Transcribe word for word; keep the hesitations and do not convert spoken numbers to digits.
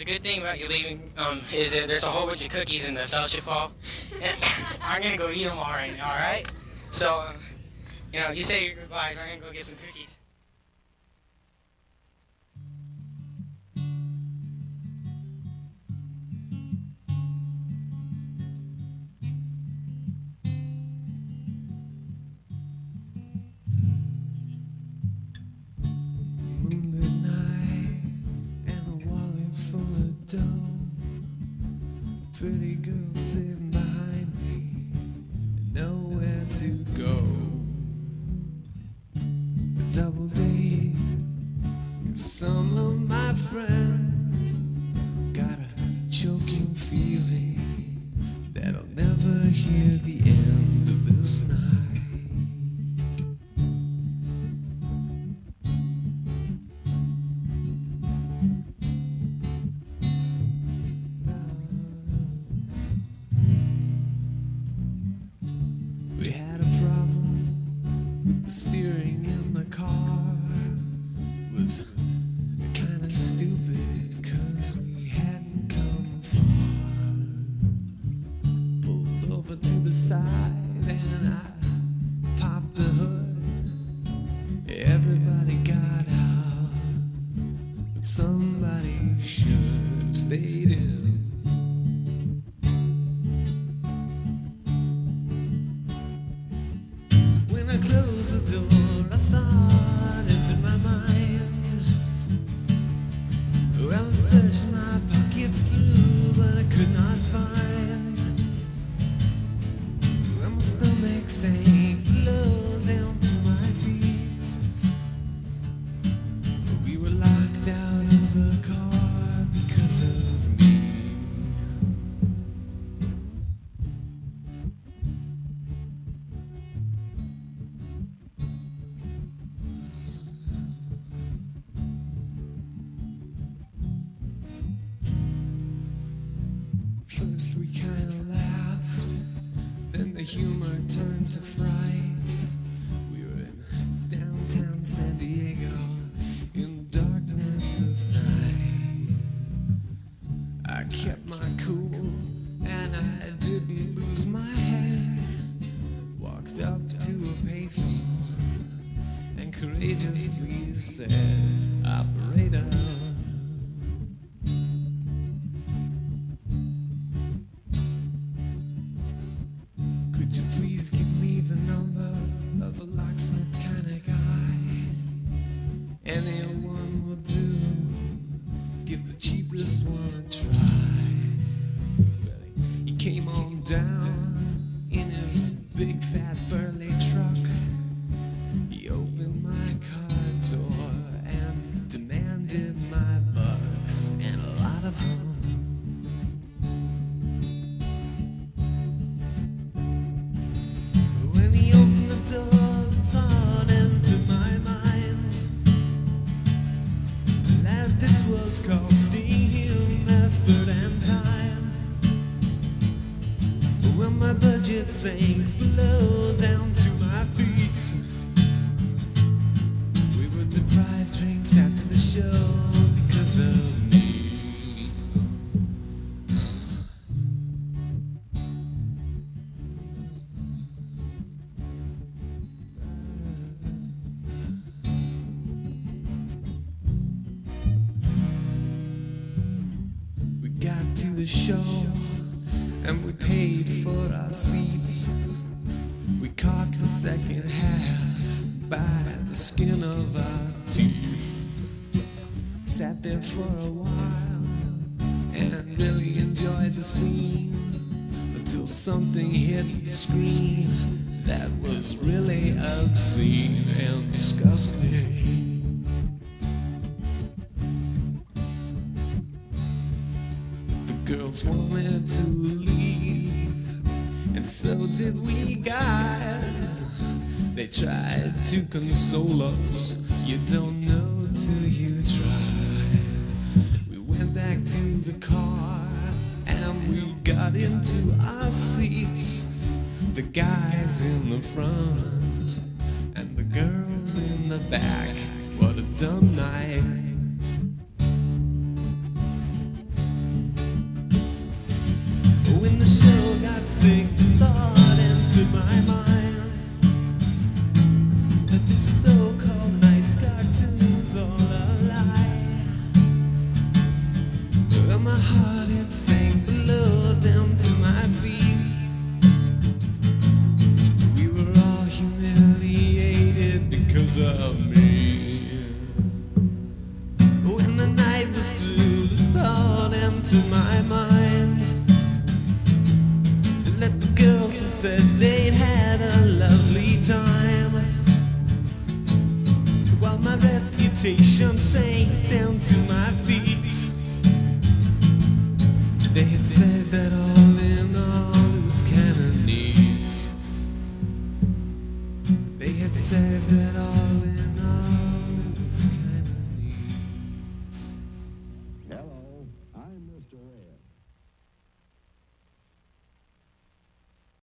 the good thing about you leaving um, is that there's a whole bunch of cookies in the fellowship hall. And I'm gonna go eat them all right now, all right? So, uh, you know, you say your goodbyes. I'm gonna go get some cookies. Pretty girl sitting behind me, nowhere to go. A double date with some of my friends. Got a choking feeling that I'll never hear the end of this night. We had a problem with the steering in the car. It was kinda stupid cause we hadn't come far. Pulled over to the side and I popped the hood. Everybody got out, but somebody should have stayed in. I closed the door, a thought entered my mind. Well, I searched my pockets through, but I could not find. Well, my stomach sank low down to my feet. We were locked out of the car because of me. First we kinda laughed, then the humor turned to fright. We were in downtown San Diego, in the darkness of night. I kept my cool, and I didn't lose my head. Walked up to a payphone, and courageously said, "Operator, could you please give me the number of a locksmith kind of guy? Anyone will do. Give the cheapest one a try." He came on down in his big fat burly truck. He opened my car door and demanded my bucks, and a lot of them. Was costing him effort and time. But when my budget sank below down to my feet, we were deprived drinks after the show because of me. Got to the show and we paid for our seats. We caught the second half by the skin of our teeth. Sat there for a while and really enjoyed the scene until something hit the screen that was really obscene and disgusting. Girls wanted to leave, and so did we guys. They tried to console us. You don't know till you try. We went back to the car and we got into our seats. The guys in the front and the girls in the back. What a dumb night. the show got sick, the thought entered my mind that this so-called nice cartoon's all a lie. Well, my heart it sank below down to my feet. We were all humiliated because of me. When the night was through, the thought entered my mind. Let the girls that said they'd had a lovely time, while my reputation sank down to my feet. They had said that all in all it was kinda neat. They had said that all in